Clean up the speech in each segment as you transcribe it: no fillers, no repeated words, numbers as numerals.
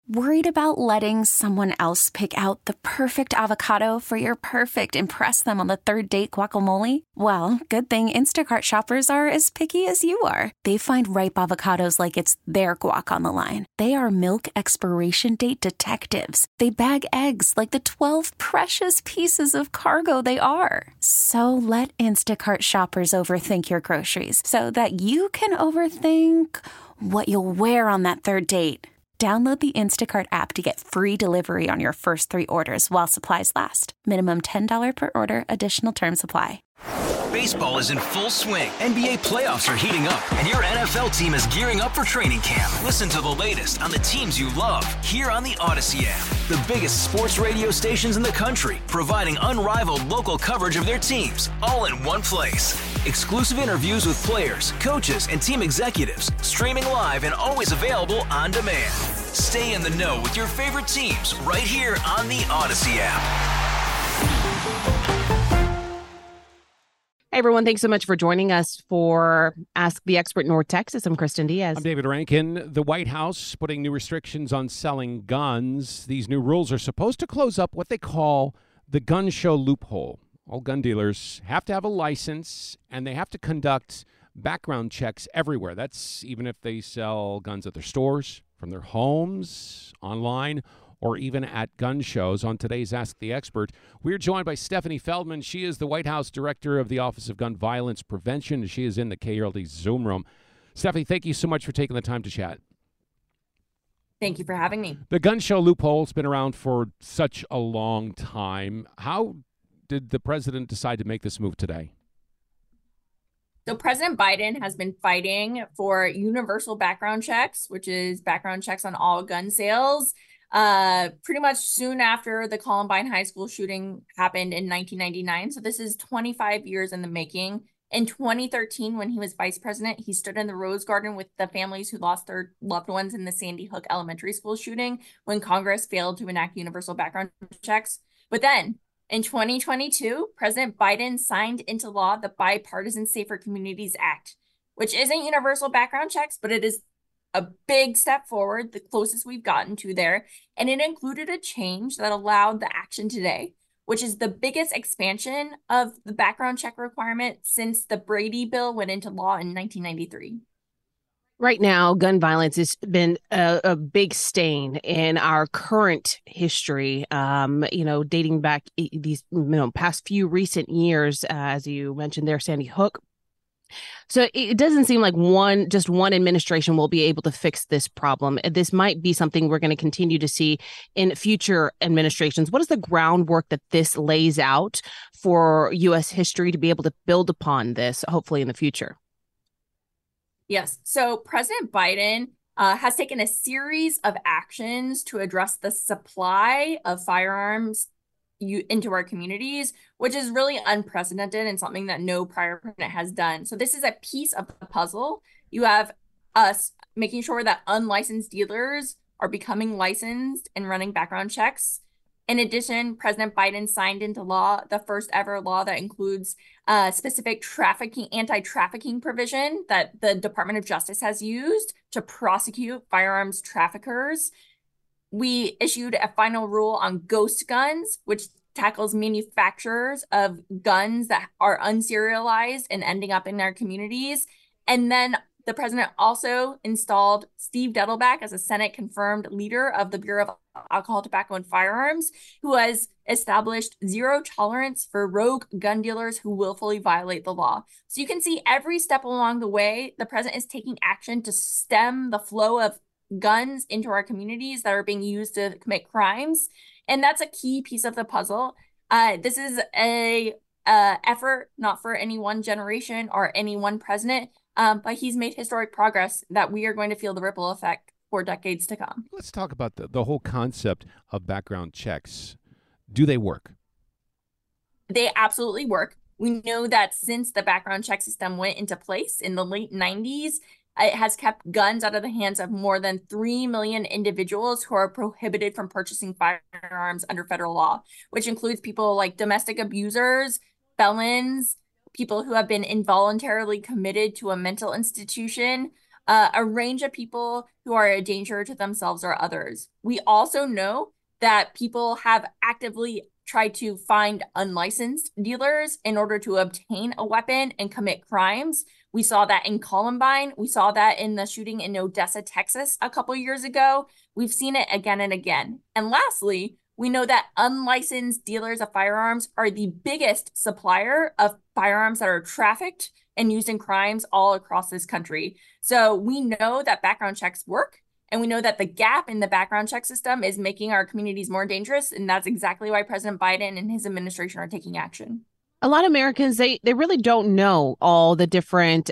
Worried about letting someone else pick out the perfect avocado for your perfect impress them on the third date guacamole? Well, good thing Instacart shoppers are as picky as you are. They find ripe avocados like it's their guac on the line. They are milk expiration date detectives. They bag eggs like the 12 precious pieces of cargo they are. So let Instacart shoppers overthink your groceries so that you can overthink what you'll wear on that third date. Download the Instacart app to get free delivery on your first 3 orders while supplies last. Minimum $10 per order. Additional terms apply. Baseball is in full swing. NBA playoffs are heating up, and your NFL team is gearing up for training camp. Listen to the latest on the teams you love here on the Odyssey app. The biggest sports radio stations in the country, providing unrivaled local coverage of their teams, all in one place. Exclusive interviews with players, coaches, and team executives, streaming live and always available on demand. Stay in the know with your favorite teams right here on the Odyssey app. Hey, everyone. Thanks so much for joining us for Ask the Expert North Texas. I'm Kristen Diaz. I'm David Rankin. The White House putting new restrictions on selling guns. These new rules are supposed to close up what they call the gun show loophole. All gun dealers have to have a license, and they have to conduct background checks everywhere. That's even if they sell guns at their stores, from their homes, online, or even at gun shows. On today's Ask the Expert, we're joined by Stephanie Feldman. She is the White House Director of the Office of Gun Violence Prevention. She is in the KRLD Zoom room. Stephanie, thank you so much for taking the time to chat. Thank you for having me. The gun show loophole has been around for such a long time. How did the president decide to make this move today? So President Biden has been fighting for universal background checks, which is background checks on all gun sales, pretty much soon after the Columbine High School shooting happened in 1999. So this is 25 years in the making. In 2013, when he was vice president, he stood in the Rose Garden with the families who lost their loved ones in the Sandy Hook Elementary School shooting when Congress failed to enact universal background checks. But then in 2022, President Biden signed into law the Bipartisan Safer Communities Act, which isn't universal background checks, but it is a big step forward, the closest we've gotten to there. And it included a change that allowed the action today, which is the biggest expansion of the background check requirement since the Brady bill went into law in 1993. Right now, gun violence has been a big stain in our current history, dating back these past few recent years, as you mentioned there, Sandy Hook. So it doesn't seem like one administration will be able to fix this problem. This might be something we're going to continue to see in future administrations. What is the groundwork that this lays out for U.S. history to be able to build upon this, hopefully in the future? Yes. So President Biden has taken a series of actions to address the supply of firearms into our communities, which is really unprecedented and something that no prior president has done. So this is a piece of the puzzle. You have us making sure that unlicensed dealers are becoming licensed and running background checks. In addition, President Biden signed into law the first ever law that includes specific anti-trafficking provision that the Department of Justice has used to prosecute firearms traffickers. We issued a final rule on ghost guns, which tackles manufacturers of guns that are unserialized and ending up in our communities. And then the president also installed Steve Dettelbach as a Senate-confirmed leader of the Bureau of Alcohol, Tobacco, and Firearms, who has established zero tolerance for rogue gun dealers who willfully violate the law. So you can see every step along the way, the president is taking action to stem the flow of guns into our communities that are being used to commit crimes. And that's a key piece of the puzzle. This is a effort not for any one generation or any one president, but he's made historic progress that we are going to feel the ripple effect for decades to come. Let's talk about the whole concept of background checks. Do they work? They absolutely work. We know that since the background check system went into place in the late 90s, it has kept guns out of the hands of more than 3 million individuals who are prohibited from purchasing firearms under federal law, which includes people like domestic abusers, felons, people who have been involuntarily committed to a mental institution, a range of people who are a danger to themselves or others. We also know that people have actively tried to find unlicensed dealers in order to obtain a weapon and commit crimes. We saw that in Columbine. We saw that in the shooting in Odessa, Texas a couple years ago. We've seen it again and again. And lastly, we know that unlicensed dealers of firearms are the biggest supplier of firearms that are trafficked and used in crimes all across this country. So we know that background checks work. And we know that the gap in the background check system is making our communities more dangerous. And that's exactly why President Biden and his administration are taking action. A lot of Americans, they really don't know all the different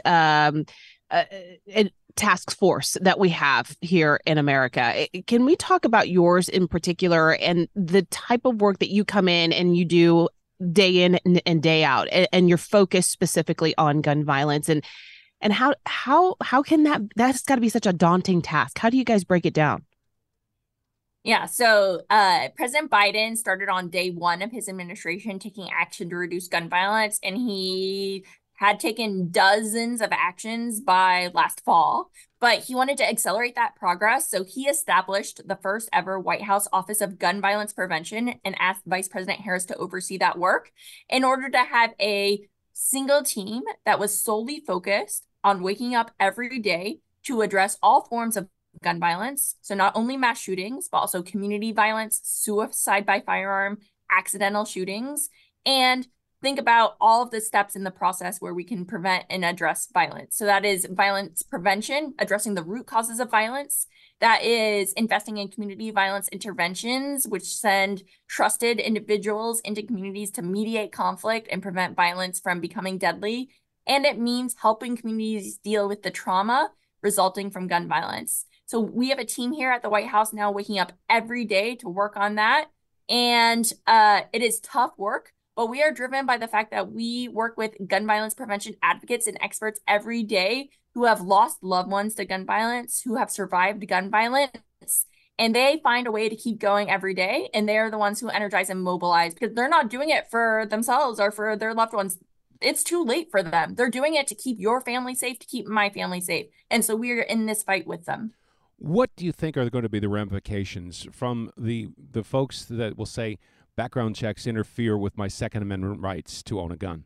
task force that we have here in America. Can we talk about yours in particular and the type of work that you come in and you do day in and day out, and your focus specifically on gun violence, and how can that's got to be such a daunting task? How do you guys break it down? Yeah, so President Biden started on day one of his administration taking action to reduce gun violence, and he had taken dozens of actions by last fall, but he wanted to accelerate that progress. So he established the first ever White House Office of Gun Violence Prevention and asked Vice President Harris to oversee that work in order to have a single team that was solely focused on waking up every day to address all forms of gun violence. So not only mass shootings, but also community violence, suicide by firearm, accidental shootings, and think about all of the steps in the process where we can prevent and address violence. So that is violence prevention, addressing the root causes of violence. That is investing in community violence interventions, which send trusted individuals into communities to mediate conflict and prevent violence from becoming deadly. And it means helping communities deal with the trauma resulting from gun violence. So we have a team here at the White House now waking up every day to work on that. And it is tough work, but we are driven by the fact that we work with gun violence prevention advocates and experts every day who have lost loved ones to gun violence, who have survived gun violence, and they find a way to keep going every day. And they're the ones who energize and mobilize because they're not doing it for themselves or for their loved ones. It's too late for them. They're doing it to keep your family safe, to keep my family safe. And so we're in this fight with them. What do you think are going to be the ramifications from the folks that will say background checks interfere with my Second Amendment rights to own a gun?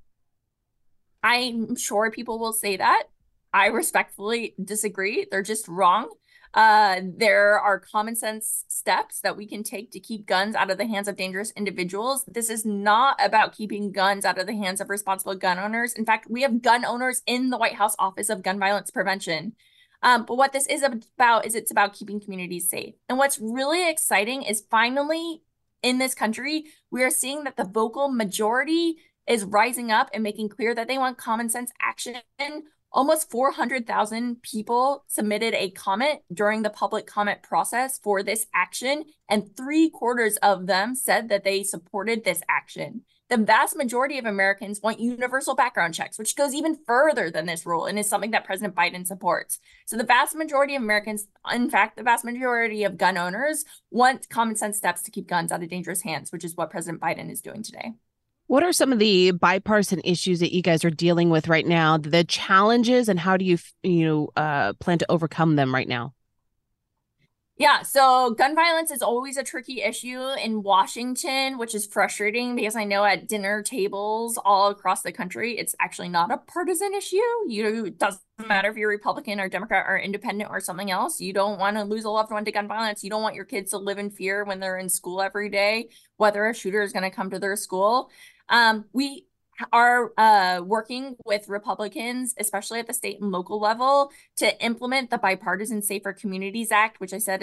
I'm sure people will say that. I respectfully disagree. They're just wrong. There are common sense steps that we can take to keep guns out of the hands of dangerous individuals. This is not about keeping guns out of the hands of responsible gun owners. In fact, we have gun owners in the White House Office of Gun Violence Prevention. But what this is about is it's about keeping communities safe. And what's really exciting is finally in this country, we are seeing that the vocal majority is rising up and making clear that they want common sense action. Almost 400,000 people submitted a comment during the public comment process for this action, and 3/4 of them said that they supported this action. The vast majority of Americans want universal background checks, which goes even further than this rule and is something that President Biden supports. So the vast majority of Americans, in fact, the vast majority of gun owners want common sense steps to keep guns out of dangerous hands, which is what President Biden is doing today. What are some of the bipartisan issues that you guys are dealing with right now, the challenges, and how do you plan to overcome them right now? Yeah, so gun violence is always a tricky issue in Washington, which is frustrating because I know at dinner tables all across the country, it's actually not a partisan issue. It doesn't matter if you're Republican or Democrat or independent or something else. You don't want to lose a loved one to gun violence. You don't want your kids to live in fear when they're in school every day, whether a shooter is going to come to their school. We are working with Republicans, especially at the state and local level, to implement the Bipartisan Safer Communities Act, which, as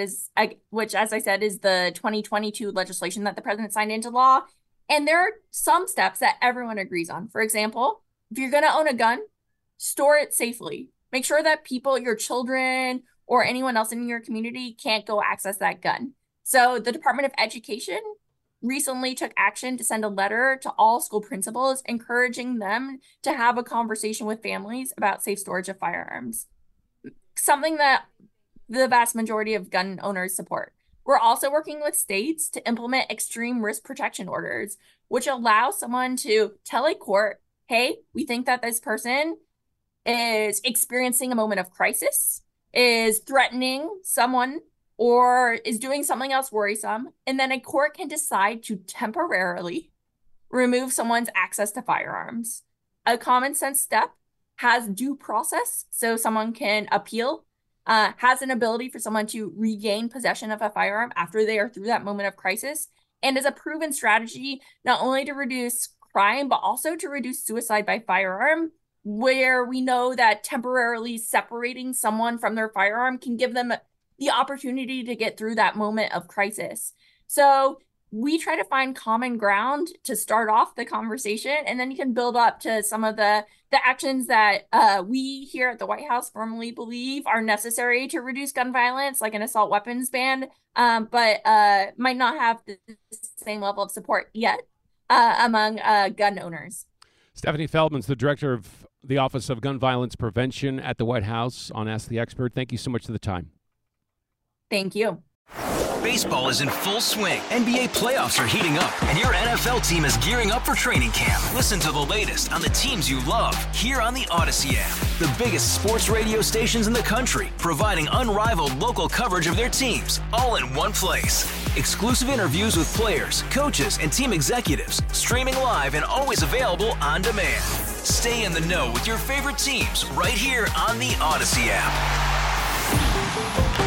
I said, is the 2022 legislation that the president signed into law. And there are some steps that everyone agrees on. For example, if you're going to own a gun, store it safely. Make sure that people, your children, or anyone else in your community can't go access that gun. So the Department of Education recently took action to send a letter to all school principals encouraging them to have a conversation with families about safe storage of firearms, something that the vast majority of gun owners support. We're also working with states to implement extreme risk protection orders, which allow someone to tell a court, hey, we think that this person is experiencing a moment of crisis, is threatening someone, or is doing something else worrisome. And then a court can decide to temporarily remove someone's access to firearms. A common sense step, has due process, so someone can appeal, has an ability for someone to regain possession of a firearm after they are through that moment of crisis, and is a proven strategy not only to reduce crime, but also to reduce suicide by firearm, where we know that temporarily separating someone from their firearm can give them the opportunity to get through that moment of crisis. So we try to find common ground to start off the conversation, and then you can build up to some of the actions that we here at the White House firmly believe are necessary to reduce gun violence, like an assault weapons ban, but might not have the same level of support yet among gun owners. Stephanie Feldman's the director of the Office of Gun Violence Prevention at the White House on Ask the Expert. Thank you so much for the time. Thank you. Baseball is in full swing. NBA playoffs are heating up, and your NFL team is gearing up for training camp. Listen to the latest on the teams you love here on the Odyssey app. The biggest sports radio stations in the country, providing unrivaled local coverage of their teams, all in one place. Exclusive interviews with players, coaches, and team executives, streaming live and always available on demand. Stay in the know with your favorite teams right here on the Odyssey app.